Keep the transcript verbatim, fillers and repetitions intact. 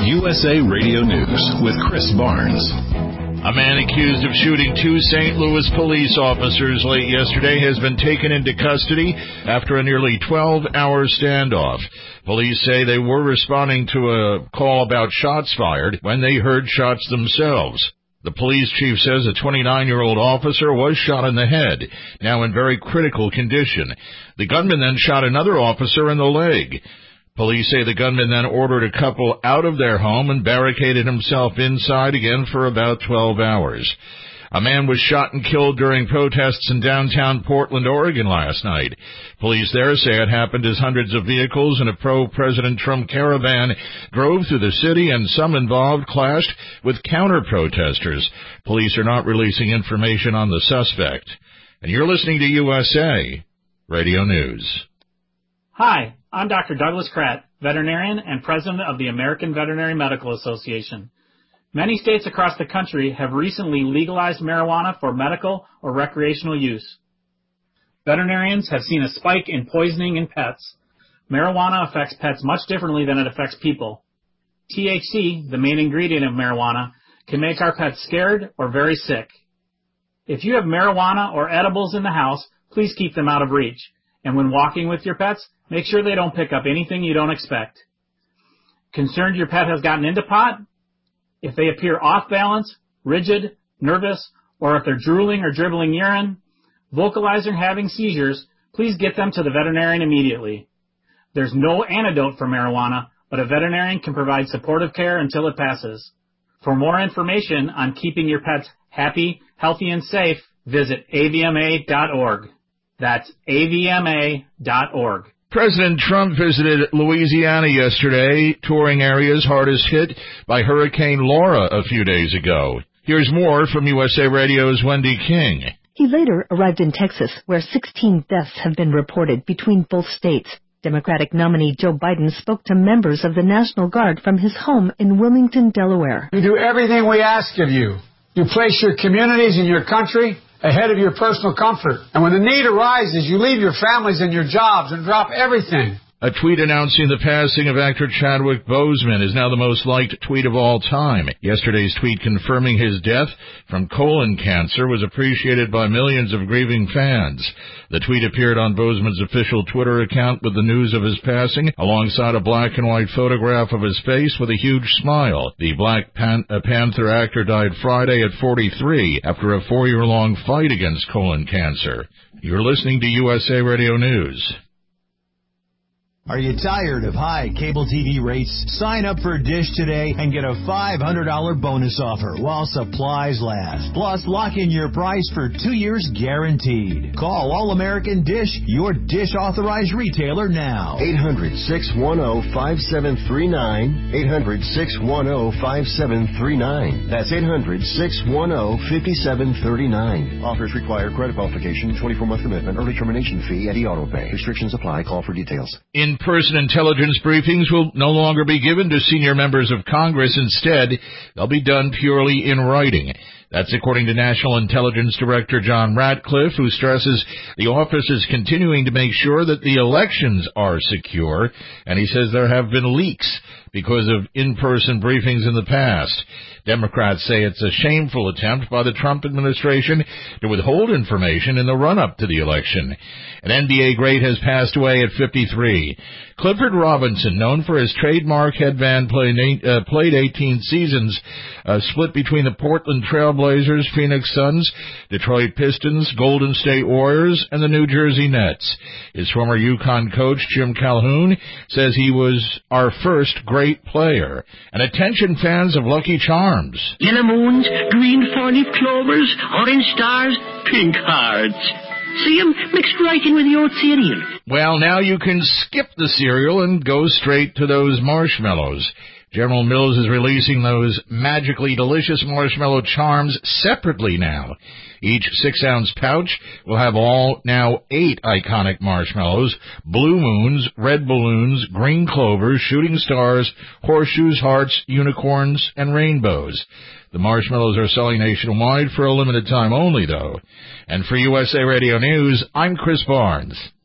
U S A Radio News with Chris Barnes. A man accused of shooting two Saint Louis police officers late yesterday has been taken into custody after a nearly twelve-hour standoff. Police say they were responding to a call about shots fired when they heard shots themselves. The police chief says a twenty-nine-year-old officer was shot in the head, now in very critical condition. The gunman then shot another officer in the leg. Police say the gunman then ordered a couple out of their home and barricaded himself inside again for about twelve hours. A man was shot and killed during protests in downtown Portland, Oregon last night. Police there say it happened as hundreds of vehicles in a pro-President Trump caravan drove through the city, and some involved clashed with counter-protesters. Police are not releasing information on the suspect. And you're listening to U S A Radio News. Hi, I'm Doctor Douglas Kratt, veterinarian and president of the American Veterinary Medical Association. Many states across the country have recently legalized marijuana for medical or recreational use. Veterinarians have seen a spike in poisoning in pets. Marijuana affects pets much differently than it affects people. T H C, the main ingredient of marijuana, can make our pets scared or very sick. If you have marijuana or edibles in the house, please keep them out of reach. And when walking with your pets, make sure they don't pick up anything you don't expect. Concerned your pet has gotten into pot? If they appear off balance, rigid, nervous, or if they're drooling or dribbling urine, vocalizing or having seizures, please get them to the veterinarian immediately. There's no antidote for marijuana, but a veterinarian can provide supportive care until it passes. For more information on keeping your pets happy, healthy, and safe, visit A V M A dot org. That's A V M A dot org. President Trump visited Louisiana yesterday, touring areas hardest hit by Hurricane Laura a few days ago. Here's more from U S A Radio's Wendy King. He later arrived in Texas, where sixteen deaths have been reported between both states. Democratic nominee Joe Biden spoke to members of the National Guard from his home in Wilmington, Delaware. You do everything we ask of you. You place your communities and your country ahead of your personal comfort. And when the need arises, you leave your families and your jobs and drop everything. A tweet announcing the passing of actor Chadwick Boseman is now the most liked tweet of all time. Yesterday's tweet confirming his death from colon cancer was appreciated by millions of grieving fans. The tweet appeared on Boseman's official Twitter account with the news of his passing, alongside a black and white photograph of his face with a huge smile. The Black Pan- uh, Panther actor died Friday at forty-three after a four-year-long fight against colon cancer. You're listening to U S A Radio News. Are you tired of high cable T V rates? Sign up for Dish today and get a five hundred dollars bonus offer while supplies last. Plus, lock in your price for two years guaranteed. Call All-American Dish, your Dish authorized retailer now. eight hundred, six one zero, five seven three nine. eight hundred, six one zero, five seven three nine. That's eight hundred, six one zero, five seven three nine. Offers require credit qualification, twenty-four month commitment, early termination fee, and e-auto pay. Restrictions apply. Call for details. In In-person intelligence briefings will no longer be given to senior members of Congress. Instead, they'll be done purely in writing. That's according to National Intelligence Director John Ratcliffe, who stresses the office is continuing to make sure that the elections are secure, and he says there have been leaks because of in-person briefings in the past. Democrats say it's a shameful attempt by the Trump administration to withhold information in the run-up to the election. An N B A great has passed away at fifty-three. Clifford Robinson, known for his trademark headband, played, uh, played eighteen seasons, uh, split between the Portland Trailblazers, Phoenix Suns, Detroit Pistons, Golden State Warriors, and the New Jersey Nets. His former UConn coach, Jim Calhoun, says he was our first great player. And attention fans of Lucky Charms. Yellow moons, green four-leaf clovers, orange stars, pink hearts. See 'em mixed right in with the oat cereal. Well, now you can skip the cereal and go straight to those marshmallows. General Mills is releasing those magically delicious marshmallow charms separately now. Each six-ounce pouch will have all now eight iconic marshmallows: blue moons, red balloons, green clovers, shooting stars, horseshoes, hearts, unicorns, and rainbows. The marshmallows are selling nationwide for a limited time only, though. And for U S A Radio News, I'm Chris Barnes.